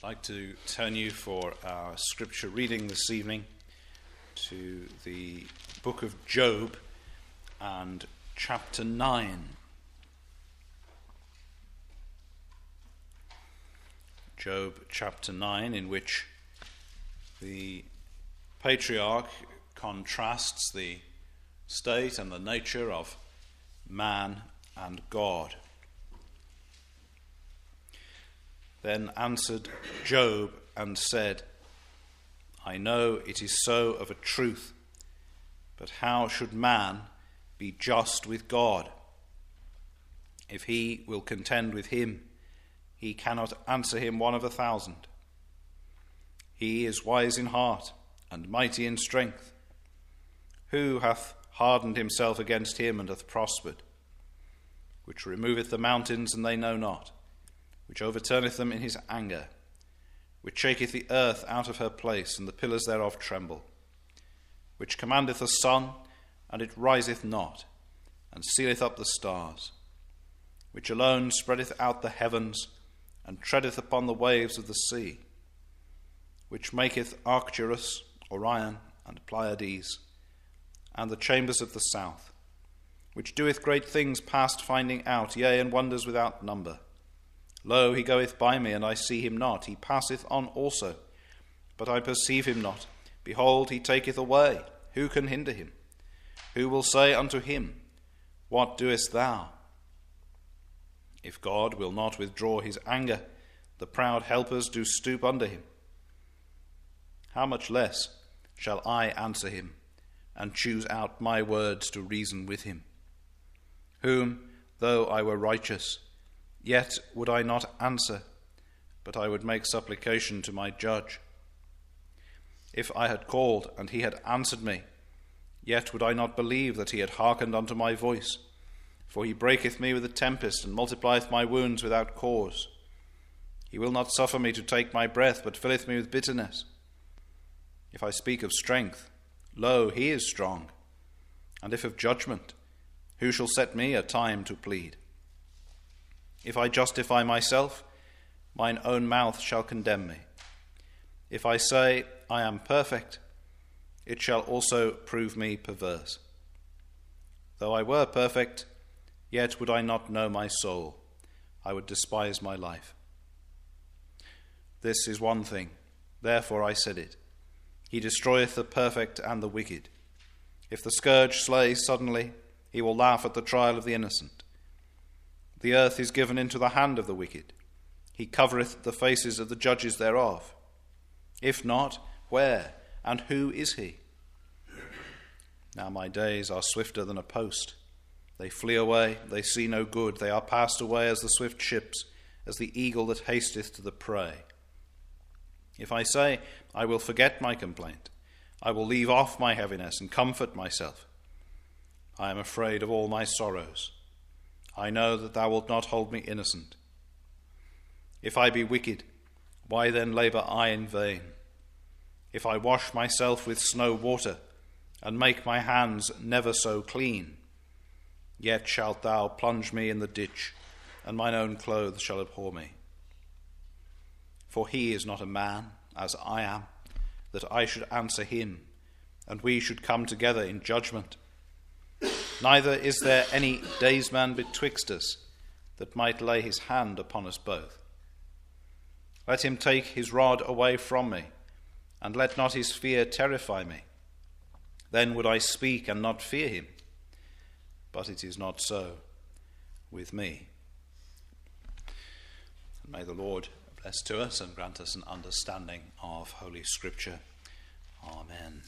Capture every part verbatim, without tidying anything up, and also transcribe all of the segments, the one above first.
I'd like to turn you for our scripture reading this evening to the book of Job and chapter nine. Job chapter nine, in which the patriarch contrasts the state and the nature of man and God. Then answered Job and said, I know it is so of a truth, but how should man be just with God? If he will contend with him, he cannot answer him one of a thousand. He is wise in heart and mighty in strength. Who hath hardened himself against him and hath prospered? Which removeth the mountains, and they know not, which overturneth them in his anger, which shaketh the earth out of her place, and the pillars thereof tremble, which commandeth the sun, and it riseth not, and sealeth up the stars, which alone spreadeth out the heavens, and treadeth upon the waves of the sea, which maketh Arcturus, Orion, and Pleiades, and the chambers of the south, which doeth great things past finding out, yea, and wonders without number. Lo, he goeth by me, and I see him not. He passeth on also, but I perceive him not. Behold, he taketh away. Who can hinder him? Who will say unto him, What doest thou? If God will not withdraw his anger, the proud helpers do stoop under him. How much less shall I answer him, and choose out my words to reason with him? Whom, though I were righteous, yet would I not answer, but I would make supplication to my judge. If I had called, and he had answered me, yet would I not believe that he had hearkened unto my voice. For he breaketh me with a tempest, and multiplieth my wounds without cause. He will not suffer me to take my breath, but filleth me with bitterness. If I speak of strength, lo, he is strong. And if of judgment, who shall set me a time to plead? If I justify myself, mine own mouth shall condemn me. If I say, I am perfect, it shall also prove me perverse. Though I were perfect, yet would I not know my soul. I would despise my life. This is one thing, therefore I said it. He destroyeth the perfect and the wicked. If the scourge slay suddenly, he will laugh at the trial of the innocent. The earth is given into the hand of the wicked. He covereth the faces of the judges thereof. If not, where and who is he? Now my days are swifter than a post. They flee away, they see no good. They are passed away as the swift ships, as the eagle that hasteth to the prey. If I say, I will forget my complaint, I will leave off my heaviness and comfort myself. I am afraid of all my sorrows. I know that thou wilt not hold me innocent. If I be wicked, why then labour I in vain? If I wash myself with snow water, and make my hands never so clean, yet shalt thou plunge me in the ditch, and mine own clothes shall abhor me. For he is not a man, as I am, that I should answer him, and we should come together in judgment. Neither is there any daysman betwixt us that might lay his hand upon us both. Let him take his rod away from me, and let not his fear terrify me. Then would I speak and not fear him. But it is not so with me. And may the Lord bless to us and grant us an understanding of Holy Scripture. Amen.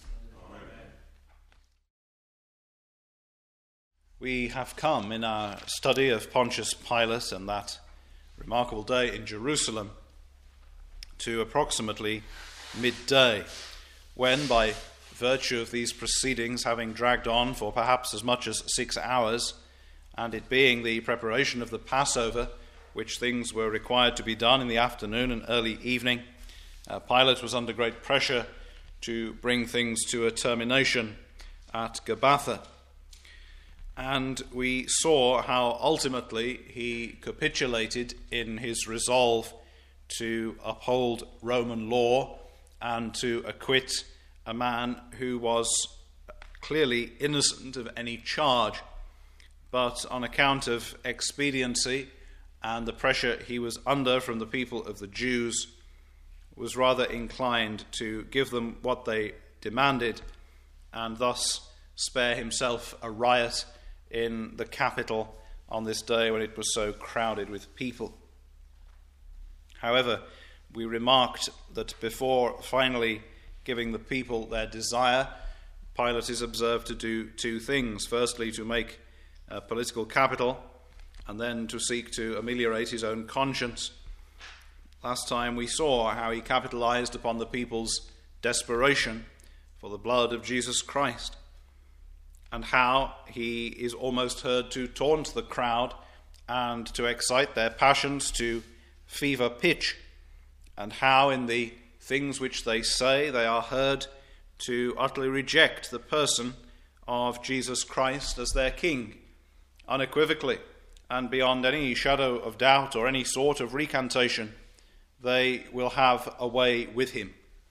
We have come in our study of Pontius Pilate and that remarkable day in Jerusalem to approximately midday, when, by virtue of these proceedings having dragged on for perhaps as much as six hours, and it being the preparation of the Passover, which things were required to be done in the afternoon and early evening, uh, Pilate was under great pressure to bring things to a termination at Gabbatha. And we saw how ultimately he capitulated in his resolve to uphold Roman law and to acquit a man who was clearly innocent of any charge, but on account of expediency and the pressure he was under from the people of the Jews, was rather inclined to give them what they demanded and thus spare himself a riot in the capital on this day when it was so crowded with people. However, we remarked that before finally giving the people their desire, Pilate is observed to do two things. Firstly, to make a political capital, and then to seek to ameliorate his own conscience. Last time we saw how he capitalized upon the people's desperation for the blood of Jesus Christ, and how he is almost heard to taunt the crowd and to excite their passions to fever pitch, and how in the things which they say they are heard to utterly reject the person of Jesus Christ as their King, unequivocally and beyond any shadow of doubt or any sort of recantation. They will have a way with him.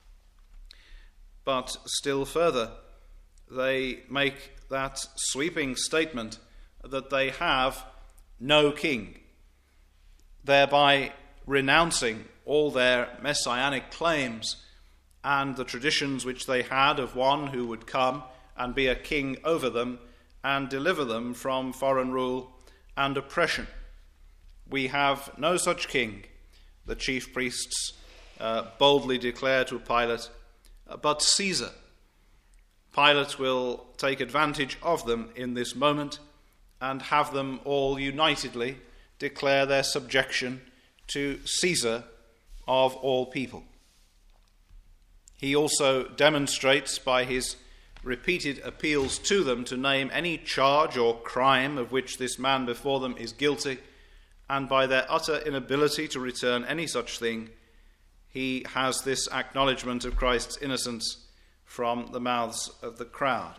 But still further, they make that sweeping statement that they have no king, thereby renouncing all their messianic claims and the traditions which they had of one who would come and be a king over them and deliver them from foreign rule and oppression. We have no such king, the chief priests uh, boldly declare to Pilate, but Caesar. Pilate will take advantage of them in this moment and have them all unitedly declare their subjection to Caesar of all people. He also demonstrates by his repeated appeals to them to name any charge or crime of which this man before them is guilty, and by their utter inability to return any such thing, he has this acknowledgement of Christ's innocence from the mouths of the crowd.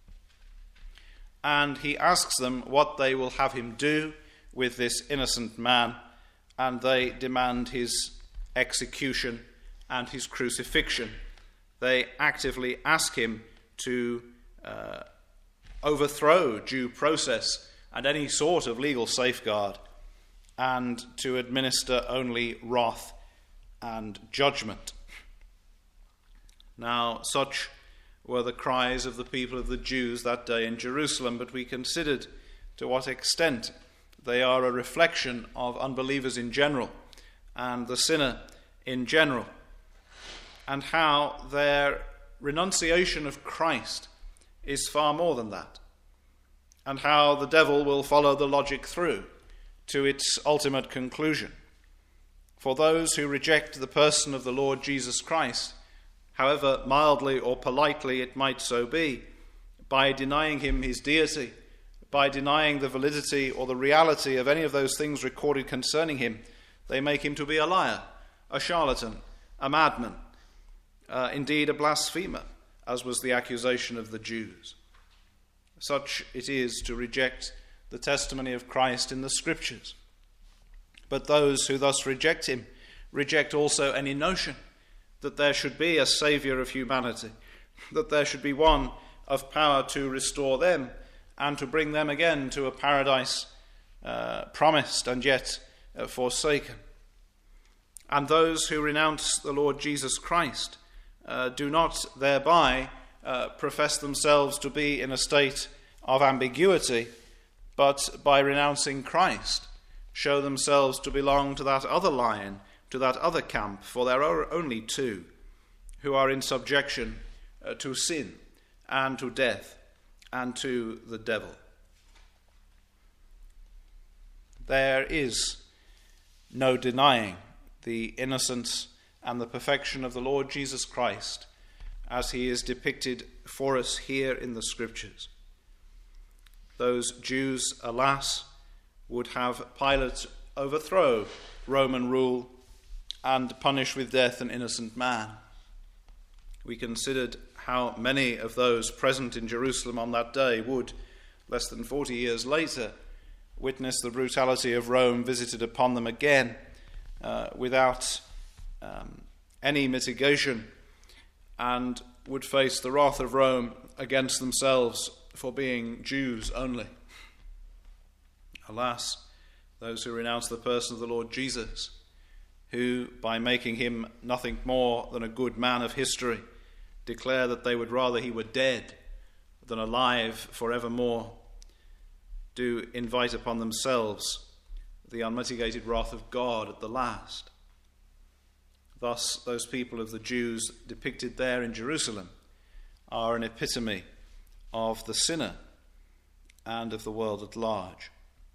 And he asks them what they will have him do with this innocent man, and they demand his execution and his crucifixion. They actively ask him to uh, overthrow due process and any sort of legal safeguard, and to administer only wrath and judgment. Now, such were the cries of the people of the Jews that day in Jerusalem, but we considered to what extent they are a reflection of unbelievers in general and the sinner in general, and how their renunciation of Christ is far more than that, and how the devil will follow the logic through to its ultimate conclusion. For those who reject the person of the Lord Jesus Christ, however mildly or politely it might so be, by denying him his deity, by denying the validity or the reality of any of those things recorded concerning him, they make him to be a liar, a charlatan, a madman, uh, indeed a blasphemer, as was the accusation of the Jews. Such it is to reject the testimony of Christ in the Scriptures. But those who thus reject him reject also any notion that there should be a Saviour of humanity, that there should be one of power to restore them and to bring them again to a paradise uh, promised and yet uh, forsaken. And those who renounce the Lord Jesus Christ uh, do not thereby uh, profess themselves to be in a state of ambiguity, but by renouncing Christ show themselves to belong to that other line, to that other camp, for there are only two who are in subjection uh, to sin and to death and to the devil. There is no denying the innocence and the perfection of the Lord Jesus Christ as he is depicted for us here in the Scriptures. Those Jews, alas, would have Pilate overthrow Roman rule and punish with death an innocent man. We considered how many of those present in Jerusalem on that day would, less than forty years later, witness the brutality of Rome visited upon them again uh, without um, any mitigation and would face the wrath of Rome against themselves for being Jews only. Alas, those who renounce the person of the Lord Jesus, who, by making him nothing more than a good man of history, declare that they would rather he were dead than alive forevermore, do invite upon themselves the unmitigated wrath of God at the last. Thus, those people of the Jews depicted there in Jerusalem are an epitome of the sinner and of the world at large.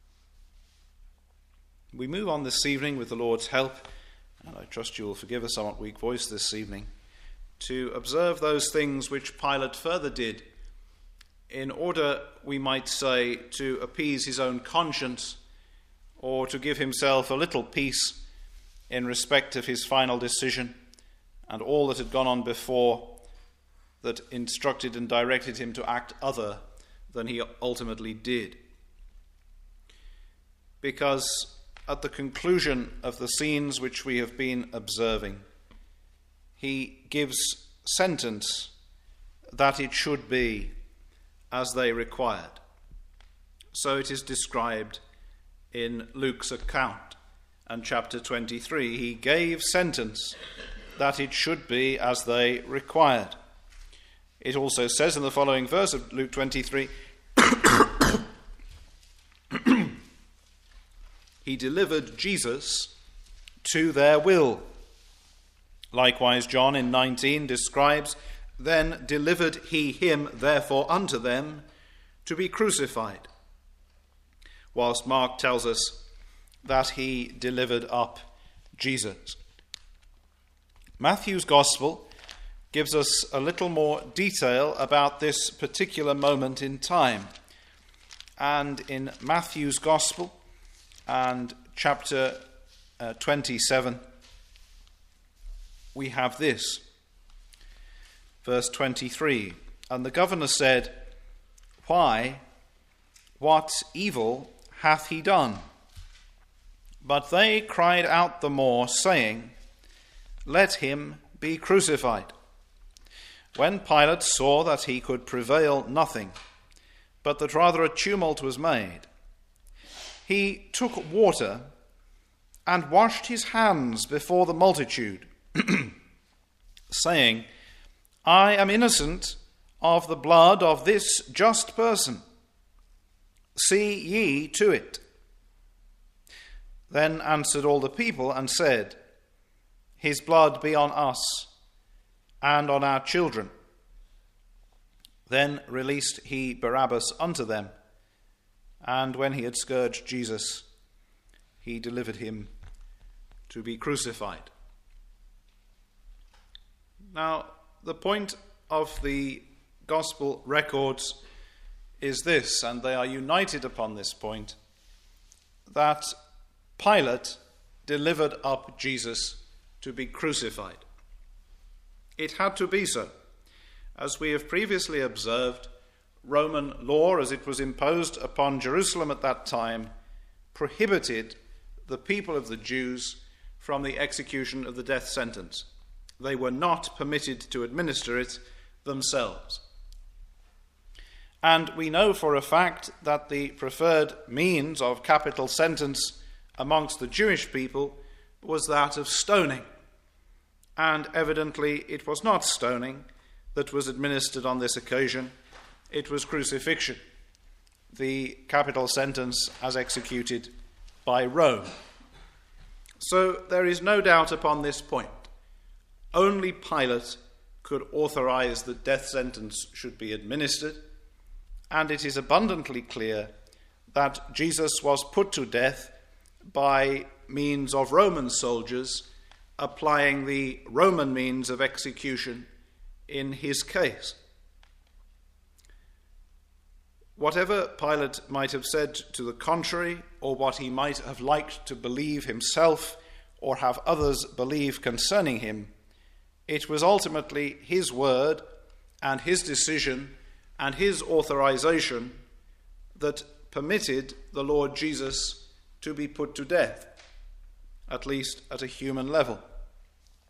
We move on this evening with the Lord's help, and I trust you will forgive a somewhat weak voice this evening, to observe those things which Pilate further did in order, we might say, to appease his own conscience or to give himself a little peace in respect of his final decision and all that had gone on before that instructed and directed him to act other than he ultimately did. Because at the conclusion of the scenes which we have been observing, he gives sentence that it should be as they required. So it is described in Luke's account and chapter twenty-three. He gave sentence that it should be as they required. It also says in the following verse of Luke twenty-three, he delivered Jesus to their will. Likewise, John in nineteen describes, then delivered he him therefore unto them to be crucified. Whilst Mark tells us that he delivered up Jesus. Matthew's Gospel gives us a little more detail about this particular moment in time. And in Matthew's Gospel and chapter uh, twenty-seven, we have this. Verse twenty-three, and the governor said, why, what evil hath he done? But they cried out the more, saying, let him be crucified. When Pilate saw that he could prevail nothing, but that rather a tumult was made, he took water and washed his hands before the multitude, saying, I am innocent of the blood of this just person. See ye to it. Then answered all the people and said, his blood be on us and on our children. Then released he Barabbas unto them, and when he had scourged Jesus, he delivered him to be crucified. Now, the point of the gospel records is this, and they are united upon this point, that Pilate delivered up Jesus to be crucified. It had to be so. As we have previously observed, Roman law, as it was imposed upon Jerusalem at that time, prohibited the people of the Jews from the execution of the death sentence. They were not permitted to administer it themselves. And we know for a fact that the preferred means of capital sentence amongst the Jewish people was that of stoning. And evidently it was not stoning that was administered on this occasion, it was crucifixion, the capital sentence as executed by Rome. So there is no doubt upon this point. Only Pilate could authorize that death sentence should be administered, and it is abundantly clear that Jesus was put to death by means of Roman soldiers applying the Roman means of execution in his case. Whatever Pilate might have said to the contrary, or what he might have liked to believe himself or have others believe concerning him, it was ultimately his word and his decision and his authorization that permitted the Lord Jesus to be put to death, at least at a human level.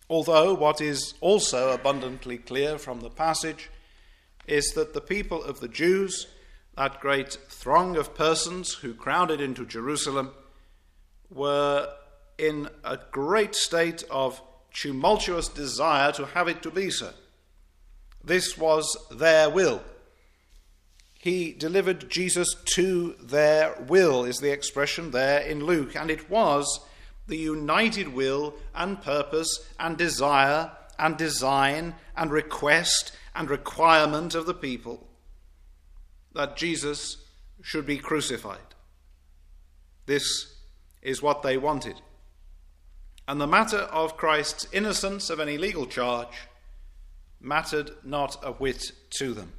Although what is also abundantly clear from the passage is that the people of the Jews, that great throng of persons who crowded into Jerusalem, were in a great state of tumultuous desire to have it to be so. This was their will. He delivered Jesus to their will, is the expression there in Luke, and it was the united will and purpose and desire and design and request and requirement of the people that Jesus should be crucified. This is what they wanted. And the matter of Christ's innocence of any legal charge mattered not a whit to them.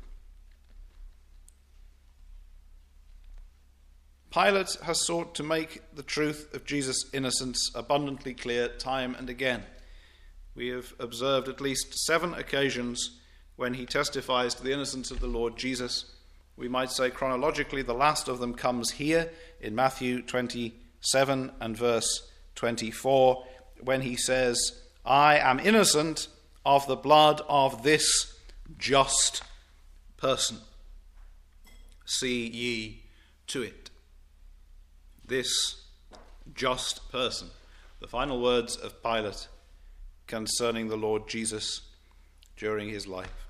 Pilate has sought to make the truth of Jesus' innocence abundantly clear time and again. We have observed at least seven occasions when he testifies to the innocence of the Lord Jesus. We might say chronologically the last of them comes here in Matthew twenty-seven and verse twenty-four, when he says, "I am innocent of the blood of this just person. See ye to it." This just person. The final words of Pilate concerning the Lord Jesus during his life.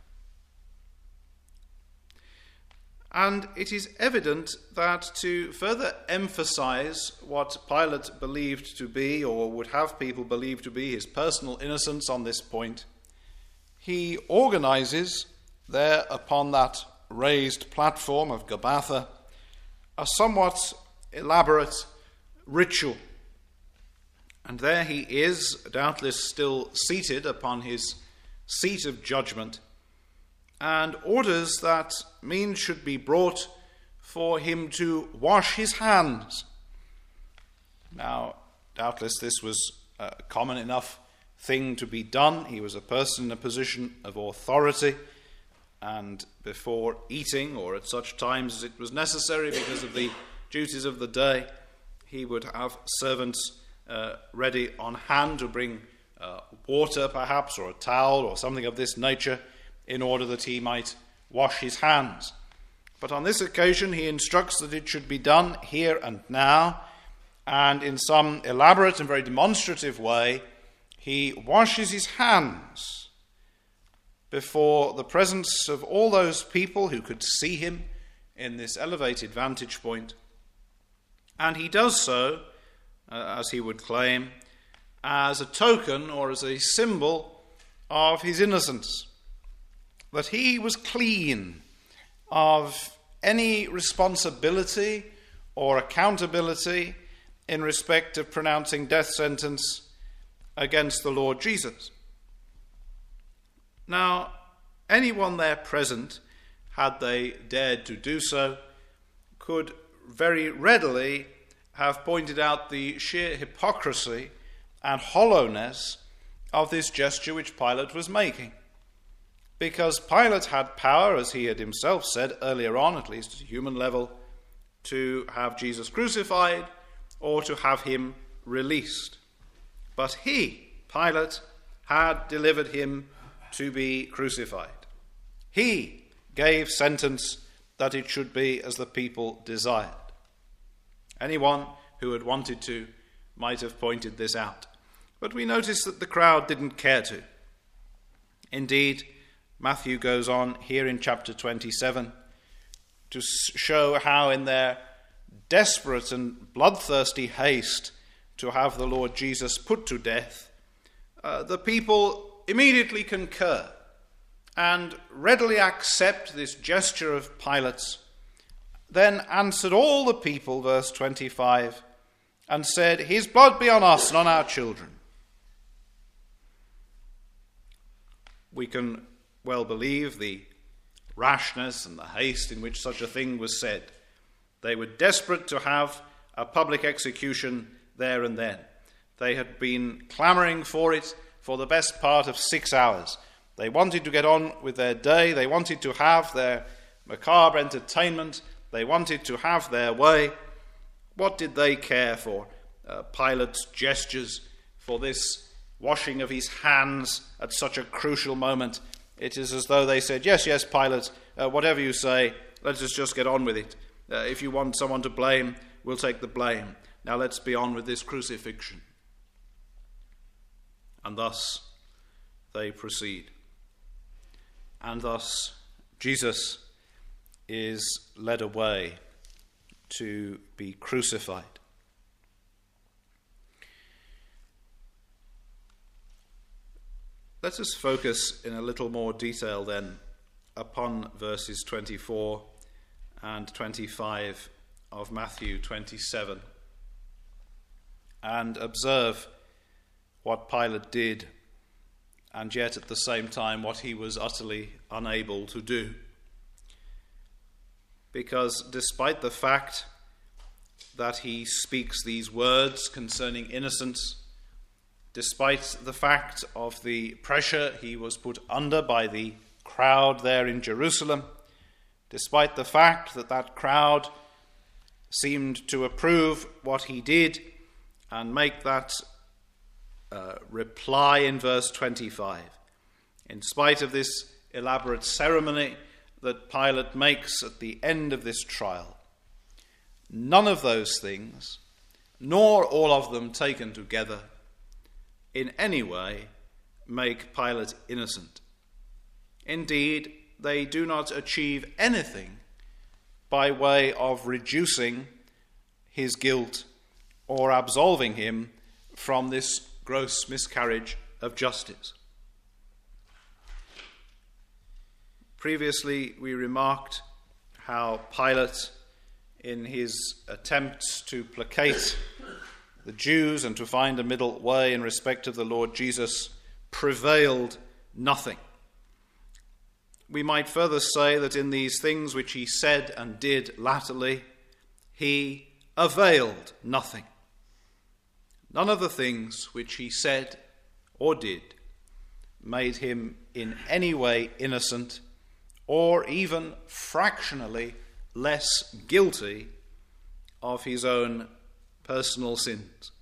And it is evident that to further emphasize what Pilate believed to be, or would have people believe to be, his personal innocence on this point, he organizes there upon that raised platform of Gabbatha a somewhat elaborate ritual. And there he is, doubtless still seated upon his seat of judgment, and orders that means should be brought for him to wash his hands. Now, doubtless this was a common enough thing to be done. He was a person in a position of authority, and before eating, or at such times as it was necessary because of the duties of the day, he would have servants uh, ready on hand to bring uh, water perhaps, or a towel or something of this nature, in order that he might wash his hands. But on this occasion he instructs that it should be done here and now, and in some elaborate and very demonstrative way he washes his hands before the presence of all those people who could see him in this elevated vantage point. And he does so, uh, as he would claim, as a token or as a symbol of his innocence, that he was clean of any responsibility or accountability in respect of pronouncing death sentence against the Lord Jesus. Now, anyone there present, had they dared to do so, could very readily have pointed out the sheer hypocrisy and hollowness of this gesture which Pilate was making. Because Pilate had power, as he had himself said earlier on, at least at a human level, to have Jesus crucified or to have him released. But he, Pilate, had delivered him to be crucified. He gave sentence that it should be as the people desired. Anyone who had wanted to might have pointed this out. But we notice that the crowd didn't care to. Indeed, Matthew goes on here in chapter twenty-seven to show how in their desperate and bloodthirsty haste to have the Lord Jesus put to death, uh, the people immediately concur and readily accept this gesture of Pilate's. Then answered all the people, verse twenty-five, and said, "His blood be on us and on our children." We can well believe the rashness and the haste in which such a thing was said. They were desperate to have a public execution there and then. They had been clamouring for it for the best part of six hours. They wanted to get on with their day. They wanted to have their macabre entertainment. They wanted to have their way. What did they care for uh, Pilate's gestures, for this washing of his hands at such a crucial moment. It is as though they said, yes, yes, Pilate, uh, whatever you say, let us just get on with it. Uh, if you want someone to blame, we'll take the blame. Now let's be on with this crucifixion. And thus they proceed. And thus Jesus is led away to be crucified. Let us focus in a little more detail then upon verses twenty-four and twenty-five of Matthew twenty-seven and observe what Pilate did, and yet at the same time what he was utterly unable to do. Because despite the fact that he speaks these words concerning innocence, despite the fact of the pressure he was put under by the crowd there in Jerusalem, despite the fact that that crowd seemed to approve what he did and make that uh, reply in verse twenty-five, in spite of this elaborate ceremony that Pilate makes at the end of this trial, none of those things, nor all of them taken together, in any way make Pilate innocent. Indeed, they do not achieve anything by way of reducing his guilt or absolving him from this gross miscarriage of justice. Previously, we remarked how Pilate, in his attempts to placate the Jews and to find a middle way in respect of the Lord Jesus, prevailed nothing. We might further say that in these things which he said and did latterly, he availed nothing. None of the things which he said or did made him in any way innocent or even fractionally less guilty of his own personal sins.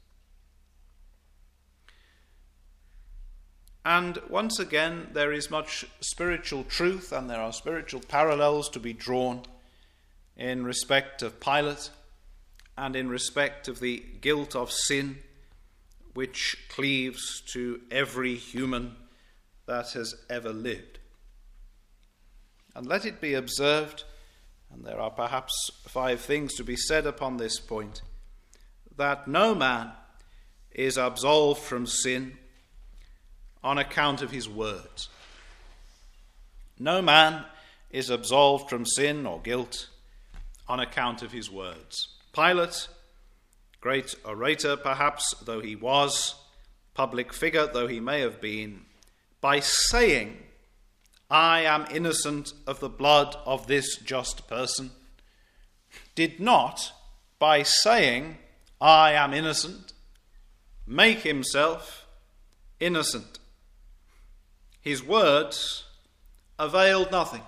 And once again, there is much spiritual truth and there are spiritual parallels to be drawn in respect of Pilate and in respect of the guilt of sin which cleaves to every human that has ever lived. And let it be observed, and there are perhaps five things to be said upon this point, that no man is absolved from sin on account of his words. No man is absolved from sin or guilt on account of his words. Pilate, great orator perhaps though he was, public figure though he may have been, by saying, "I am innocent of the blood of this just person," did not, by saying, "I am innocent," make himself innocent. His words availed nothing.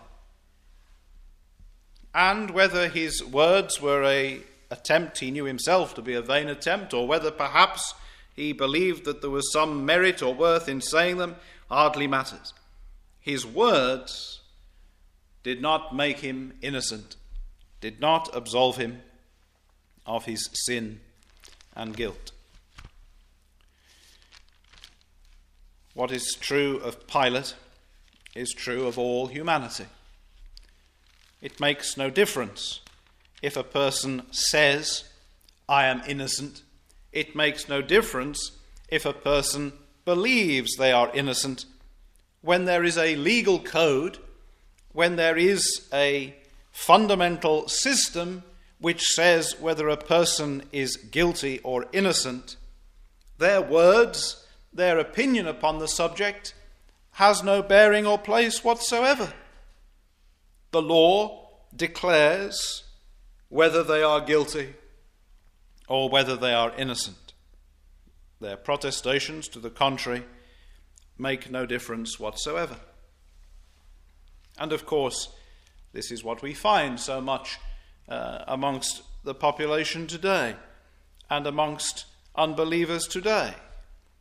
And whether his words were a attempt he knew himself to be a vain attempt, or whether perhaps he believed that there was some merit or worth in saying them, hardly matters. His words did not make him innocent, did not absolve him of his sin and guilt. What is true of Pilate is true of all humanity. It makes no difference if a person says, "I am innocent." It makes no difference if a person believes they are innocent. When there is a legal code, when there is a fundamental system which says whether a person is guilty or innocent, their words, their opinion upon the subject has no bearing or place whatsoever. The law declares whether they are guilty or whether they are innocent. Their protestations to the contrary make no difference whatsoever. And of course, this is what we find so much uh, amongst the population today and amongst unbelievers today.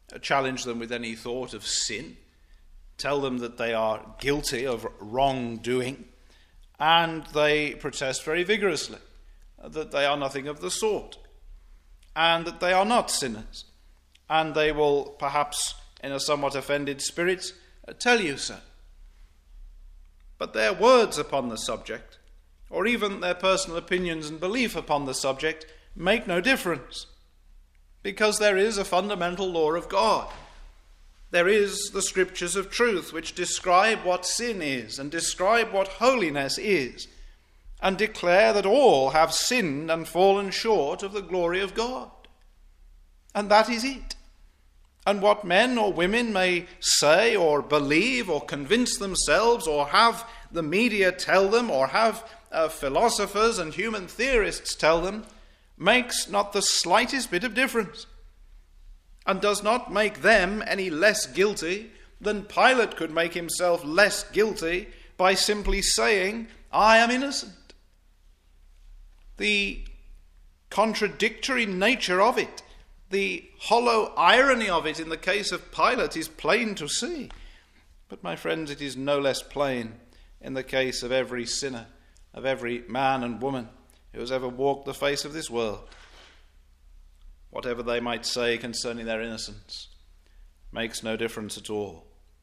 challenge them with any thought of sin, tell them that they are guilty of wrongdoing, and they protest very vigorously that they are nothing of the sort, and that they are not sinners, and they will perhaps, in a somewhat offended spirit, tell you so. But their words upon the subject, or even their personal opinions and belief upon the subject, make no difference, because there is a fundamental law of God. There is the scriptures of truth which describe what sin is and describe what holiness is, and declare that all have sinned and fallen short of the glory of God. And that is it. And what men or women may say or believe or convince themselves, or have the media tell them, or have uh, philosophers and human theorists tell them, makes not the slightest bit of difference, and does not make them any less guilty than Pilate could make himself less guilty by simply saying, "I am innocent." The contradictory nature of it, the hollow irony of it in the case of Pilate is plain to see. But my friends, it is no less plain in the case of every sinner, of every man and woman who has ever walked the face of this world. Whatever they might say concerning their innocence makes no difference at all.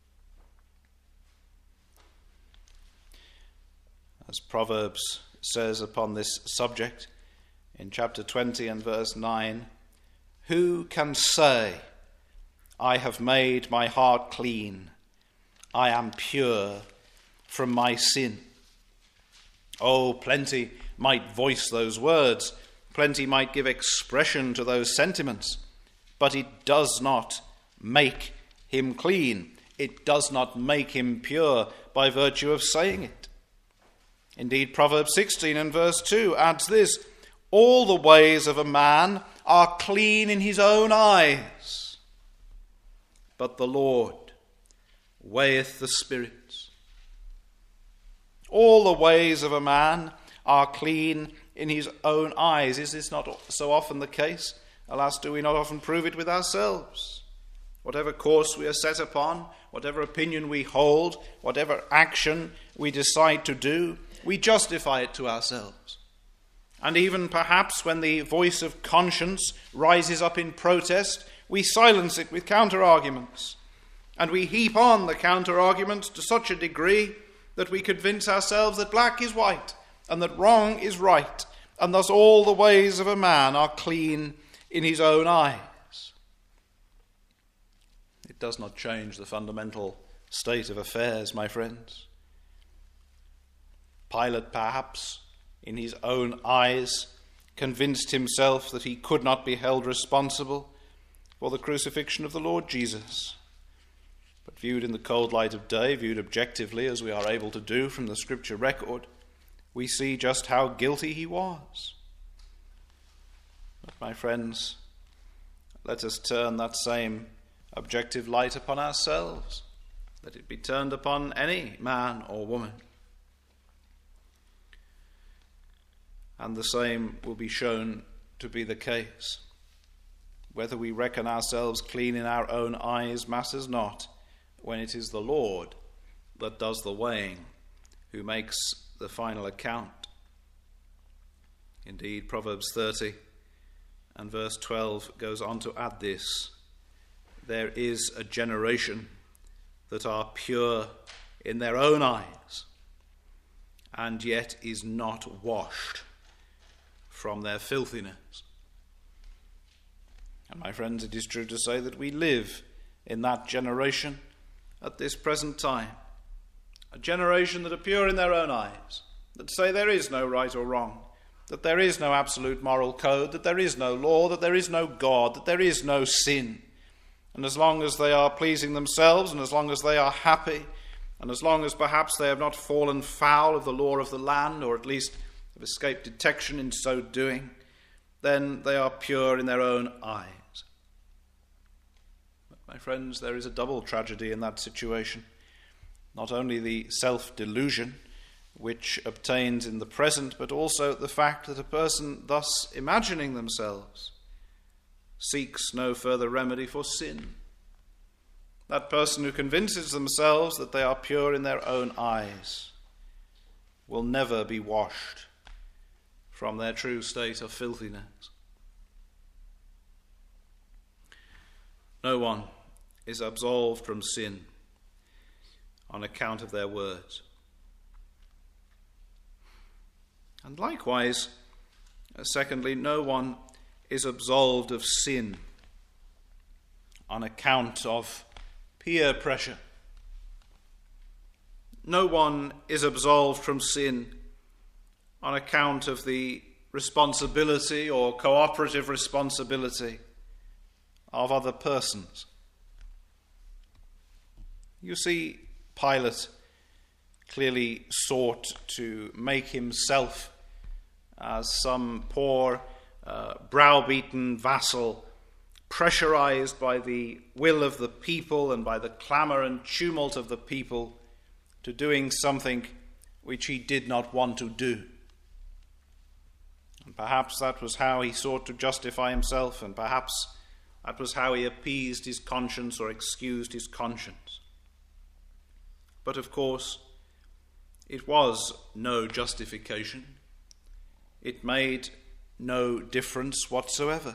As Proverbs says upon this subject in chapter twenty and verse nine, "Who can say, I have made my heart clean, I am pure from my sin?" Oh, plenty might voice those words, plenty might give expression to those sentiments, but it does not make him clean. It does not make him pure by virtue of saying it. Indeed, Proverbs sixteen and verse two adds this, "All the ways of a man are clean in his own eyes, but the Lord weigheth the spirits." All the ways of a man are clean in his own eyes. Is this not so often the case? Alas, do we not often prove it with ourselves? Whatever course we are set upon, whatever opinion we hold, whatever action we decide to do, we justify it to ourselves. And even perhaps when the voice of conscience rises up in protest, we silence it with counter-arguments. And we heap on the counter-arguments to such a degree that we convince ourselves that black is white and that wrong is right, and thus all the ways of a man are clean in his own eyes. It does not change the fundamental state of affairs, my friends. Pilate, perhaps, in his own eyes, convinced himself that he could not be held responsible for the crucifixion of the Lord Jesus. But viewed in the cold light of day, viewed objectively as we are able to do from the scripture record, we see just how guilty he was. But my friends, let us turn that same objective light upon ourselves. Let it be turned upon any man or woman. And the same will be shown to be the case. Whether we reckon ourselves clean in our own eyes matters not, when it is the Lord that does the weighing, who makes the final account. Indeed, Proverbs thirty and verse twelve goes on to add this: "There is a generation that are pure in their own eyes, and yet is not washed from their filthiness." And my friends, it is true to say that we live in that generation at this present time. A generation that are pure in their own eyes, that say there is no right or wrong, that there is no absolute moral code, that there is no law, that there is no God, that there is no sin. And as long as they are pleasing themselves, and as long as they are happy, and as long as perhaps they have not fallen foul of the law of the land, or at least have escaped detection in so doing, then they are pure in their own eyes. But my friends, there is a double tragedy in that situation. Not only the self-delusion which obtains in the present, but also the fact that a person thus imagining themselves seeks no further remedy for sin, that person who convinces themselves that they are pure in their own eyes, will never be washed from their true state of filthiness. No one is absolved from sin on account of their words. And likewise, secondly, no one is absolved of sin on account of peer pressure. No one is absolved from sin on account of the responsibility or cooperative responsibility of other persons. You see, Pilate clearly sought to make himself as some poor, uh, browbeaten vassal, pressurized by the will of the people and by the clamor and tumult of the people, to doing something which he did not want to do. And perhaps that was how he sought to justify himself, and perhaps that was how he appeased his conscience or excused his conscience. But of course, it was no justification. It made no difference whatsoever.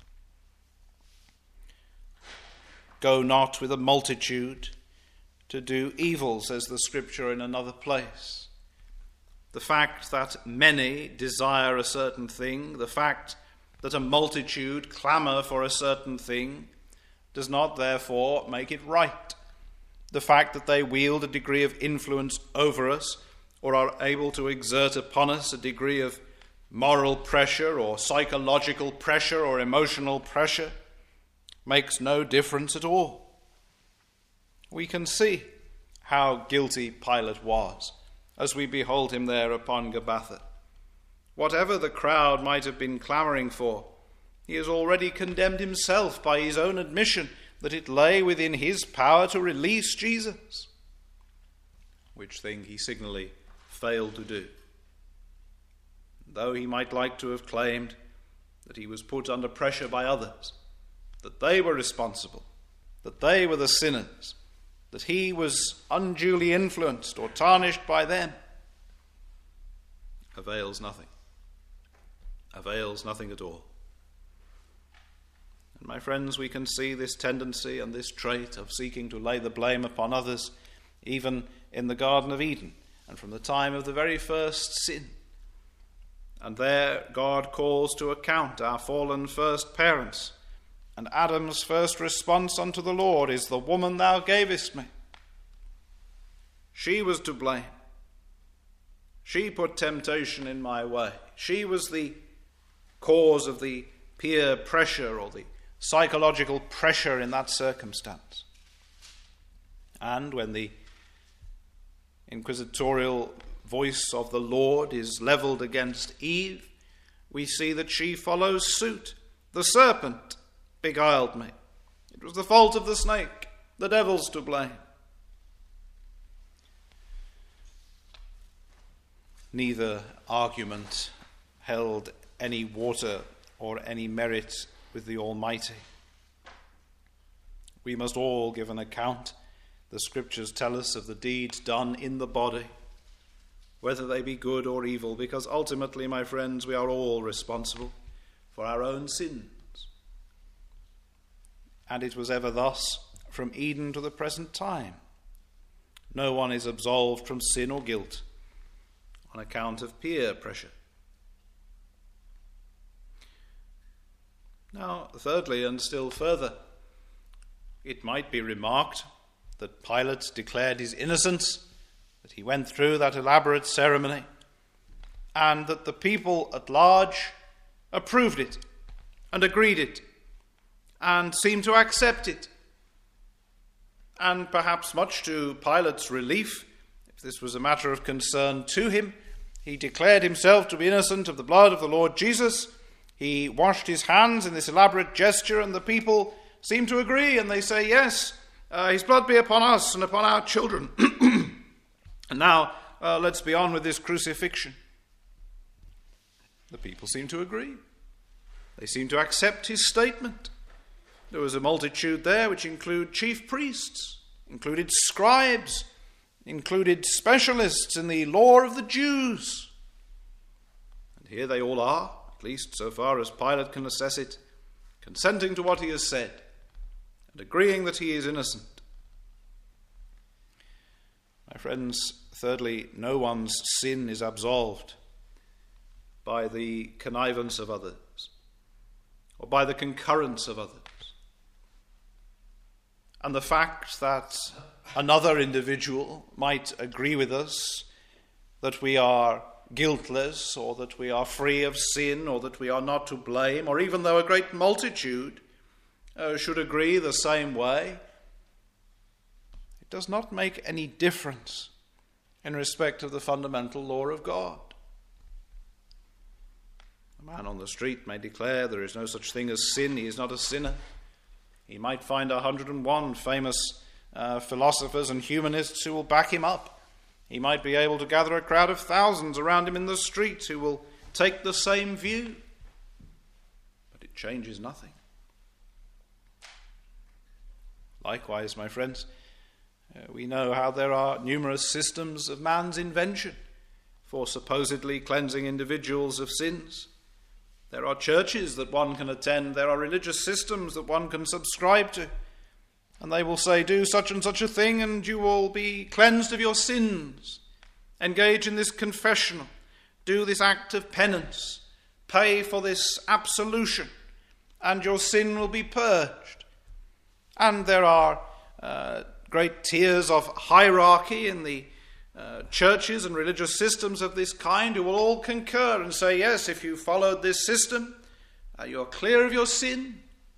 Go not with a multitude to do evil, says the scripture in another place. The fact that many desire a certain thing, the fact that a multitude clamour for a certain thing, does not therefore make it right. The fact that they wield a degree of influence over us, or are able to exert upon us a degree of moral pressure or psychological pressure or emotional pressure, makes no difference at all. We can see how guilty Pilate was as we behold him there upon Gabbatha. Whatever the crowd might have been clamouring for, he has already condemned himself by his own admission that it lay within his power to release Jesus, which thing he signally failed to do. Though he might like to have claimed that he was put under pressure by others, that they were responsible, that they were the sinners, that he was unduly influenced or tarnished by them, avails nothing. Avails nothing at all. And my friends, we can see this tendency and this trait of seeking to lay the blame upon others, even in the Garden of Eden, and from the time of the very first sin. And there God calls to account our fallen first parents, and Adam's first response unto the Lord is, "The woman thou gavest me." She was to blame. She put temptation in my way. She was the cause of the peer pressure or the psychological pressure in that circumstance. And when the inquisitorial voice of the Lord is levelled against Eve, we see that she follows suit. The serpent beguiled me. It was the fault of the snake. The devil's to blame. Neither argument held any water or any merit with the Almighty. We must all give an account, the scriptures tell us, of the deeds done in the body, whether they be good or evil, because ultimately, my friends, we are all responsible for our own sins. And it was ever thus from Eden to the present time. No one is absolved from sin or guilt on account of peer pressure. Now, thirdly, and still further, it might be remarked that Pilate declared his innocence, that he went through that elaborate ceremony, and that the people at large approved it and agreed it and seemed to accept it. And perhaps much to Pilate's relief, if this was a matter of concern to him, he declared himself to be innocent of the blood of the Lord Jesus. He washed his hands in this elaborate gesture, and the people seem to agree, and they say, yes, uh, his blood be upon us and upon our children. And now, uh, let's be on with this crucifixion. The people seem to agree. They seem to accept his statement. There was a multitude there which included chief priests, included scribes, included specialists in the law of the Jews. And here they all are, at least so far as Pilate can assess it, consenting to what he has said and agreeing that he is innocent. My friends, thirdly, no one's sin is absolved by the connivance of others or by the concurrence of others. And the fact that another individual might agree with us that we are guiltless, or that we are free of sin, or that we are not to blame, or even though a great multitude uh, should agree the same way, it does not make any difference in respect of the fundamental law of God. A man on the street may declare there is no such thing as sin, he is not a sinner. He might find one hundred and one famous uh, philosophers and humanists who will back him up. He might be able to gather a crowd of thousands around him in the street who will take the same view. But it changes nothing. Likewise, my friends, uh, we know how there are numerous systems of man's invention for supposedly cleansing individuals of sins. There are churches that one can attend. There are religious systems that one can subscribe to. And they will say, do such and such a thing and you will be cleansed of your sins. Engage in this confessional. Do this act of penance. Pay for this absolution. And your sin will be purged. And there are uh, great tiers of hierarchy in the uh, churches and religious systems of this kind who will all concur and say, yes, if you followed this system, uh, you're clear of your sin.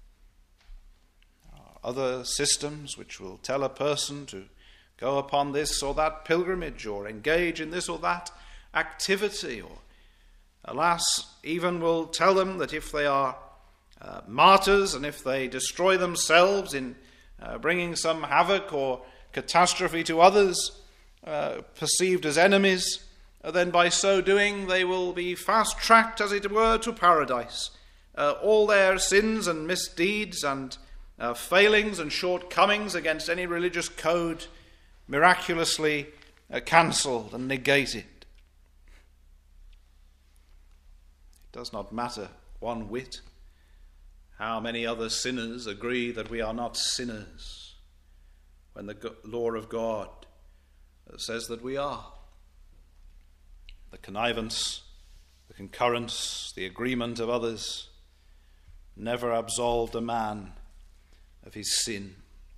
Other systems which will tell a person to go upon this or that pilgrimage or engage in this or that activity, or, alas, even will tell them that if they are uh, martyrs and if they destroy themselves in uh, bringing some havoc or catastrophe to others uh, perceived as enemies, uh, then by so doing they will be fast-tracked, as it were, to paradise. Uh, all their sins and misdeeds and Uh, failings and shortcomings against any religious code miraculously uh, cancelled and negated. It does not matter one whit how many other sinners agree that we are not sinners when the go- law of God says that we are. The connivance, the concurrence, the agreement of others never absolved a man of his sin.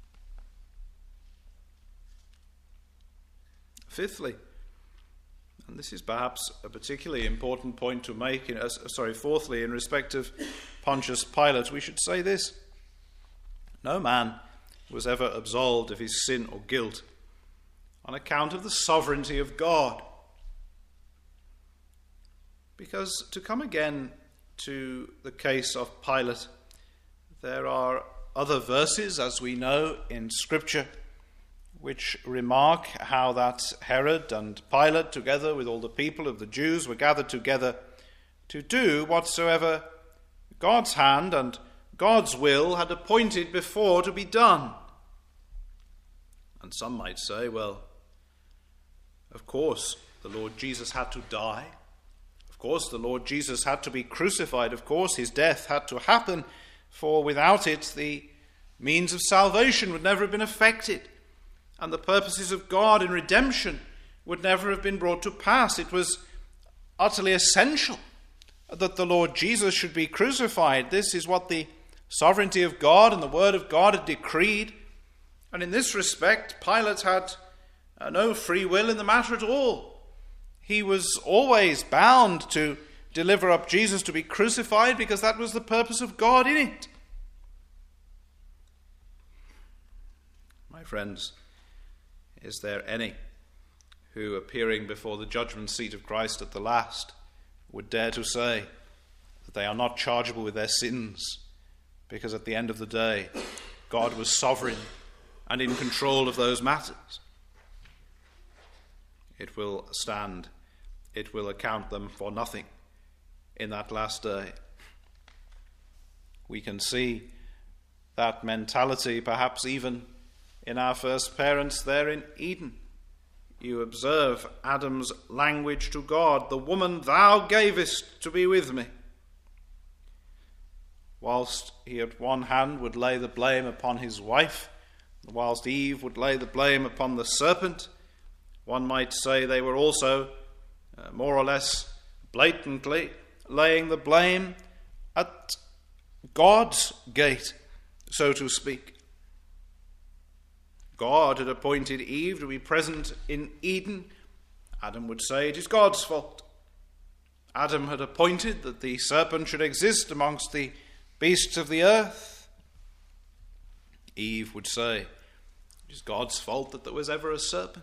Fifthly, and this is perhaps a particularly important point to make, in, uh, sorry, fourthly, in respect of Pontius Pilate, we should say this: no man was ever absolved of his sin or guilt on account of the sovereignty of God. Because, to come again to the case of Pilate, there are other verses, as we know in Scripture, which remark how that Herod and Pilate, together with all the people of the Jews, were gathered together to do whatsoever God's hand and God's will had appointed before to be done. And some might say, well, of course the Lord Jesus had to die. Of course the Lord Jesus had to be crucified. Of course his death had to happen, for without it the means of salvation would never have been effected, and the purposes of God in redemption would never have been brought to pass. It was utterly essential that the Lord Jesus should be crucified. This is what the sovereignty of God and the word of God had decreed, and in this respect Pilate had uh, no free will in the matter at all. He was always bound to deliver up Jesus to be crucified because that was the purpose of God in it. My friends, is there any who, appearing before the judgment seat of Christ at the last, would dare to say that they are not chargeable with their sins, because at the end of the day, God was sovereign and in control of those matters? It will stand, it will account them for nothing in that last day. We can see that mentality perhaps even in our first parents there in Eden. You observe Adam's language to God, "The woman thou gavest to be with me." Whilst he at one hand would lay the blame upon his wife, whilst Eve would lay the blame upon the serpent, one might say they were also uh, more or less blatantly laying the blame at God's gate, so to speak. God had appointed Eve to be present in Eden. Adam would say it is God's fault. Adam had appointed that the serpent should exist amongst the beasts of the earth. Eve would say it is God's fault that there was ever a serpent.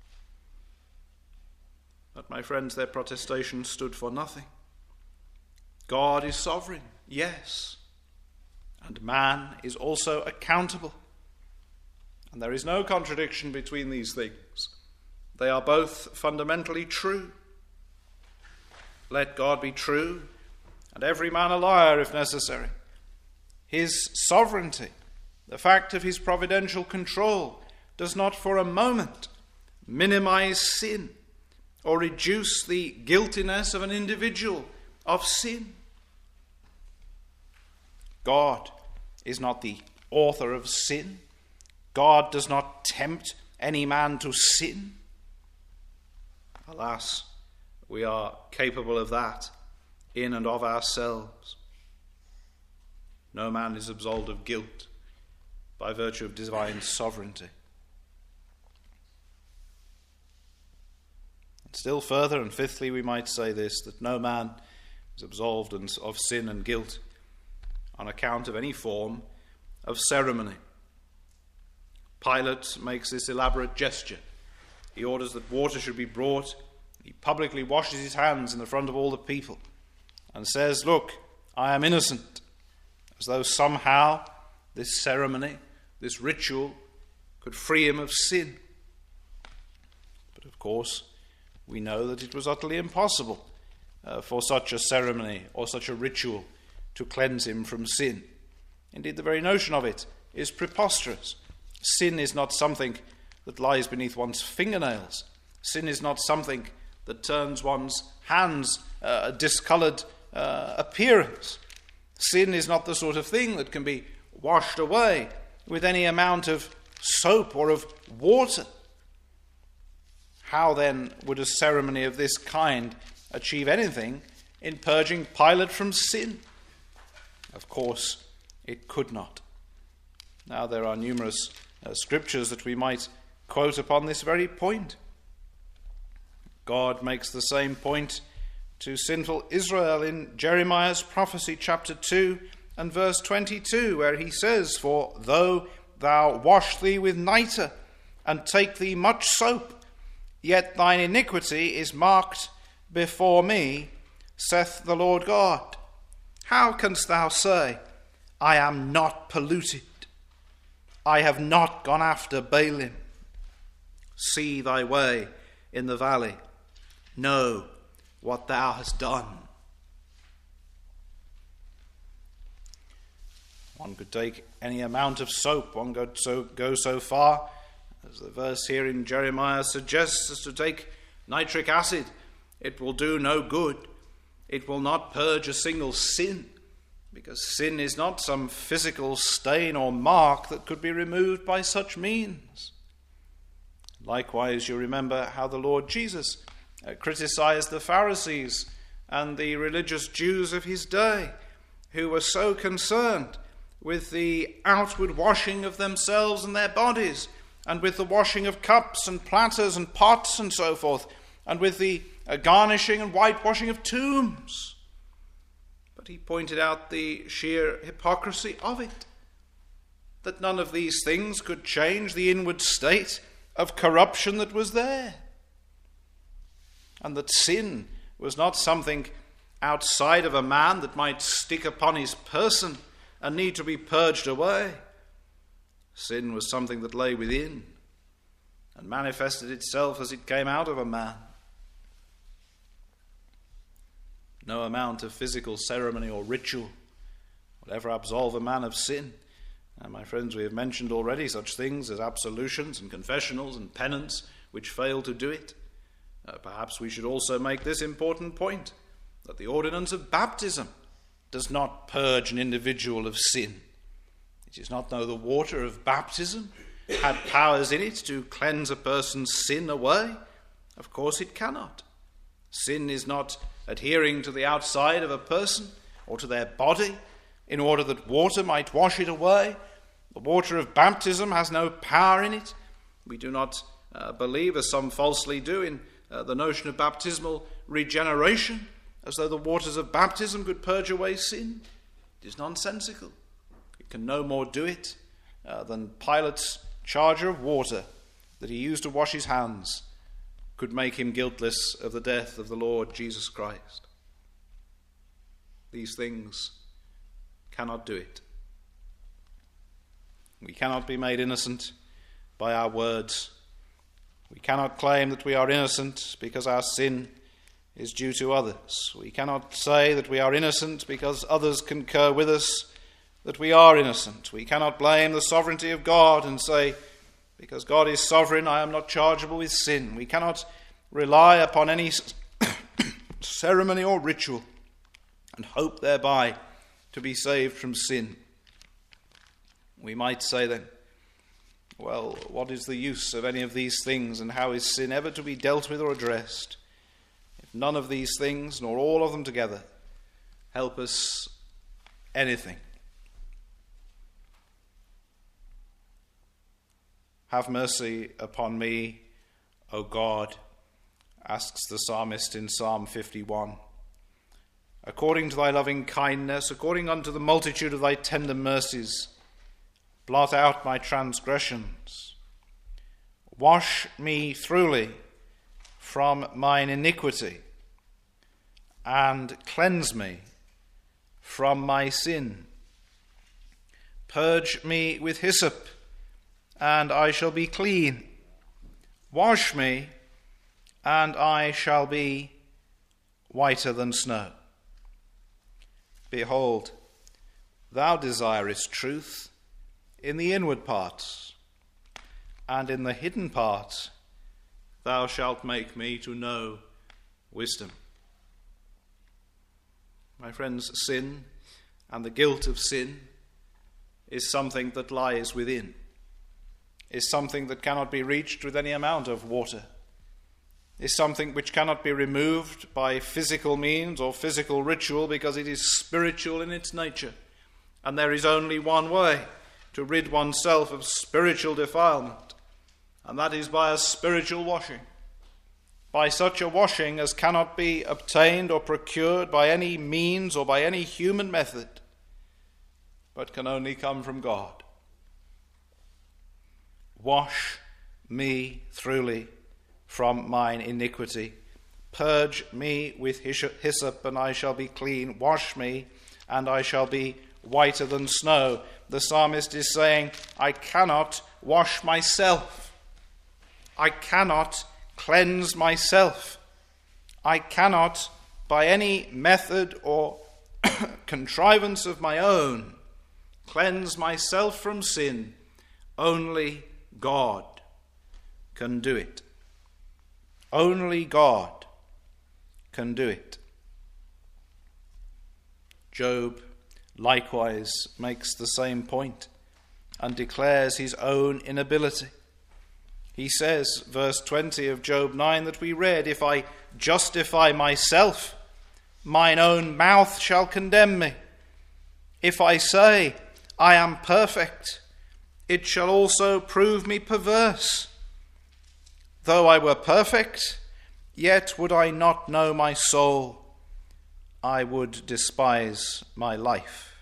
But my friends, their protestation stood for nothing. God is sovereign, yes, and man is also accountable. And there is no contradiction between these things. They are both fundamentally true. Let God be true, and every man a liar if necessary. His sovereignty, the fact of his providential control, does not for a moment minimize sin or reduce the guiltiness of an individual of sin. God is not the author of sin. God does not tempt any man to sin. Alas, we are capable of that in and of ourselves. No man is absolved of guilt by virtue of divine sovereignty. And still further, and fifthly, we might say this, that no man is absolved of sin and guilt on account of any form of ceremony. Pilate makes this elaborate gesture. He orders that water should be brought. He publicly washes his hands in the front of all the people and says, "Look, I am innocent," as though somehow this ceremony, this ritual, could free him of sin. But of course, we know that it was utterly impossible uh, for such a ceremony or such a ritual to cleanse him from sin. Indeed, the very notion of it is preposterous. Sin is not something that lies beneath one's fingernails. Sin is not something that turns one's hands uh, a discoloured uh, appearance. Sin is not the sort of thing that can be washed away with any amount of soap or of water. How then would a ceremony of this kind achieve anything in purging Pilate from sin? Of course, it could not. Now, there are numerous uh, scriptures that we might quote upon this very point. God makes the same point to sinful Israel in Jeremiah's prophecy, chapter two and verse twenty-two, where he says, "For though thou wash thee with nitre, and take thee much soap, yet thine iniquity is marked before me, saith the Lord God. How canst thou say, I am not polluted? I have not gone after Baalim. See thy way in the valley. Know what thou hast done." One could take any amount of soap. One could so, go so far, as the verse here in Jeremiah suggests, as to take nitric acid. It will do no good. It will not purge a single sin, because sin is not some physical stain or mark that could be removed by such means. Likewise, you remember how the Lord Jesus uh, criticized the Pharisees and the religious Jews of his day, who were so concerned with the outward washing of themselves and their bodies, and with the washing of cups and platters and pots and so forth, and with the uh, garnishing and whitewashing of tombs. But he pointed out the sheer hypocrisy of it, that none of these things could change the inward state of corruption that was there, and that sin was not something outside of a man that might stick upon his person and need to be purged away. Sin was something that lay within and manifested itself as it came out of a man. No amount of physical ceremony or ritual will ever absolve a man of sin. And my friends, we have mentioned already such things as absolutions and confessionals and penance which fail to do it. Uh, perhaps we should also make this important point, that the ordinance of baptism does not purge an individual of sin. It is not though the water of baptism had powers in it to cleanse a person's sin away. Of course it cannot. Sin is not adhering to the outside of a person or to their body in order that water might wash it away. The water of baptism has no power in it. We do not uh, believe, as some falsely do, in uh, the notion of baptismal regeneration, as though the waters of baptism could purge away sin. It is nonsensical. It can no more do it uh, than Pilate's charger of water that he used to wash his hands could make him guiltless of the death of the Lord Jesus Christ. These things cannot do it. We cannot be made innocent by our words. We cannot claim that we are innocent because our sin is due to others. We cannot say that we are innocent because others concur with us that we are innocent. We cannot blame the sovereignty of God and say, because God is sovereign, I am not chargeable with sin. We cannot rely upon any ceremony or ritual and hope thereby to be saved from sin. We might say then, well, what is the use of any of these things, and how is sin ever to be dealt with or addressed if none of these things, nor all of them together, help us anything? Have mercy upon me, O God, asks the psalmist in Psalm fifty-one. According to thy loving kindness, according unto the multitude of thy tender mercies, blot out my transgressions. Wash me thoroughly from mine iniquity, and cleanse me from my sin. Purge me with hyssop, and I shall be clean. Wash me, and I shall be whiter than snow. Behold, thou desirest truth in the inward parts, and in the hidden parts thou shalt make me to know wisdom. My friends, sin and the guilt of sin is something that lies within, is something that cannot be reached with any amount of water, is something which cannot be removed by physical means or physical ritual, because it is spiritual in its nature, and there is only one way to rid oneself of spiritual defilement, and that is by a spiritual washing, by such a washing as cannot be obtained or procured by any means or by any human method, but can only come from God. Wash me thoroughly from mine iniquity. Purge me with hyssop, and I shall be clean. Wash me, and I shall be whiter than snow. The psalmist is saying, I cannot wash myself. I cannot cleanse myself. I cannot, by any method or contrivance of my own, cleanse myself from sin. Only God can do it. Only God can do it. Job likewise makes the same point and declares his own inability. He says, verse twenty of Job nine that we read, if I justify myself, mine own mouth shall condemn me. If I say, I am perfect, it shall also prove me perverse. Though I were perfect, yet would I not know my soul. I would despise my life.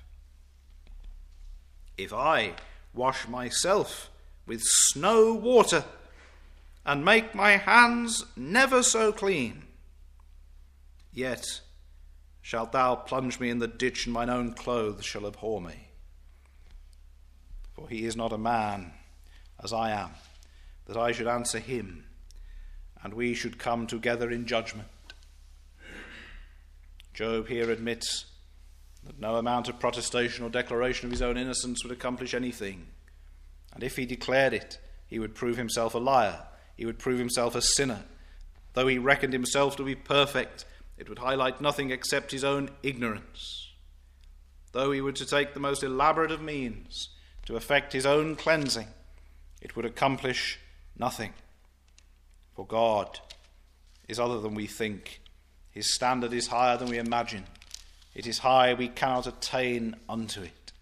If I wash myself with snow water, and make my hands never so clean, yet shalt thou plunge me in the ditch, and mine own clothes shall abhor me. For he is not a man, as I am, that I should answer him, and we should come together in judgment. Job here admits that no amount of protestation or declaration of his own innocence would accomplish anything. And if he declared it, he would prove himself a liar. He would prove himself a sinner. Though he reckoned himself to be perfect, it would highlight nothing except his own ignorance. Though he were to take the most elaborate of means to effect his own cleansing, it would accomplish nothing. For God is other than we think. His standard is higher than we imagine. It is high, we cannot attain unto it.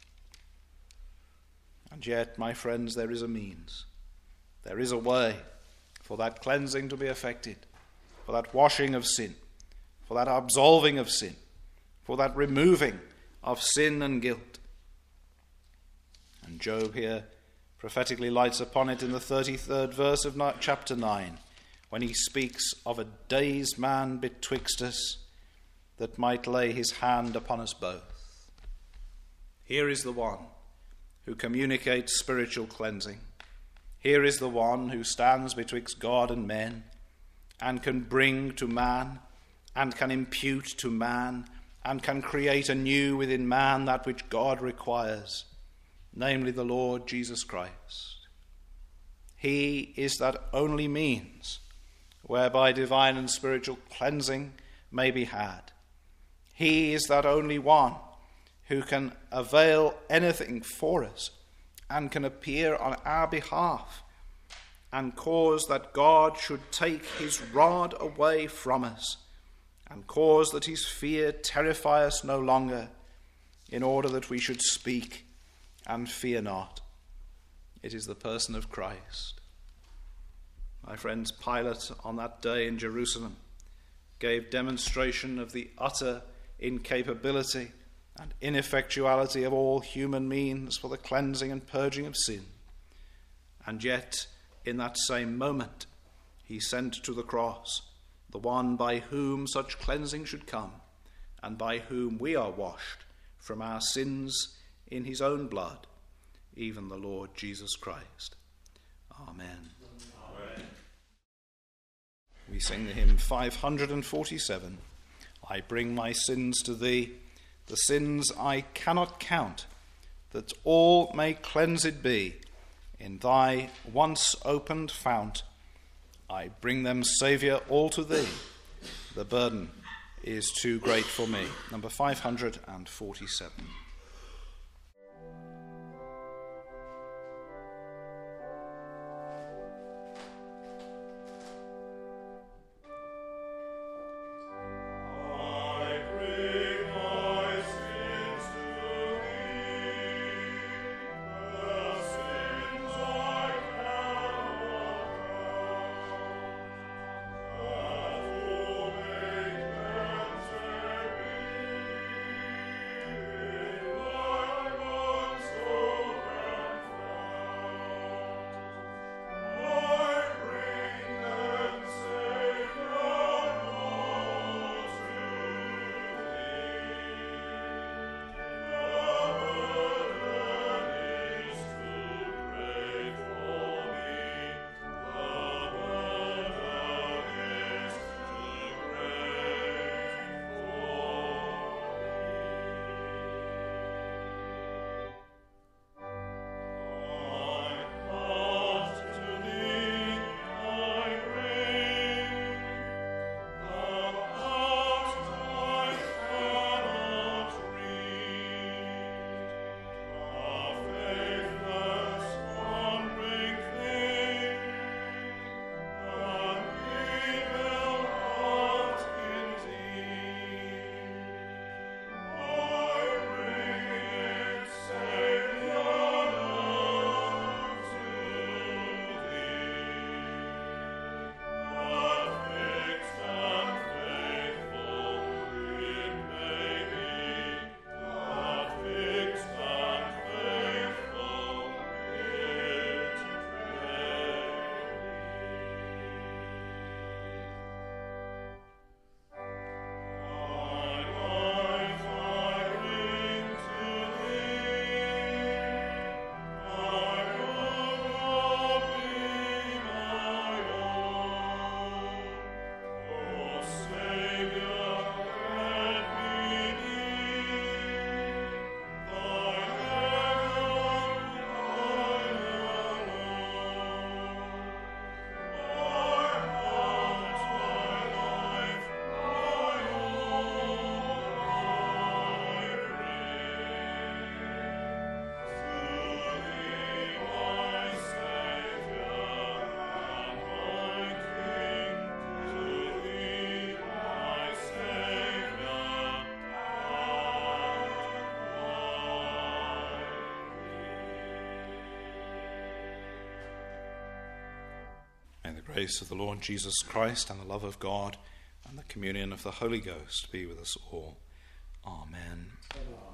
And yet, my friends, there is a means. There is a way for that cleansing to be effected, for that washing of sin, for that absolving of sin, for that removing of sin and guilt. And Job here prophetically lights upon it in the thirty-third verse of chapter nine, when he speaks of a dazed man betwixt us that might lay his hand upon us both. Here is the one who communicates spiritual cleansing. Here is the one who stands betwixt God and men and can bring to man and can impute to man and can create anew within man that which God requires, namely the Lord Jesus Christ. He is that only means whereby divine and spiritual cleansing may be had. He is that only one who can avail anything for us and can appear on our behalf and cause that God should take his rod away from us and cause that his fear terrify us no longer, in order that we should speak and fear not. It is the person of Christ. My friends, Pilate on that day in Jerusalem gave demonstration of the utter incapability and ineffectuality of all human means for the cleansing and purging of sin. And yet, in that same moment, he sent to the cross the one by whom such cleansing should come, and by whom we are washed from our sins in his own blood, even the Lord Jesus Christ. Amen. Amen. We sing the hymn five hundred forty-seven. I bring my sins to thee, the sins I cannot count, that all may cleansed be in thy once opened fount. I bring them, Saviour, all to thee. The burden is too great for me. Number five hundred forty-seven. May the grace of the Lord Jesus Christ and the love of God and the communion of the Holy Ghost be with us all. Amen. Amen.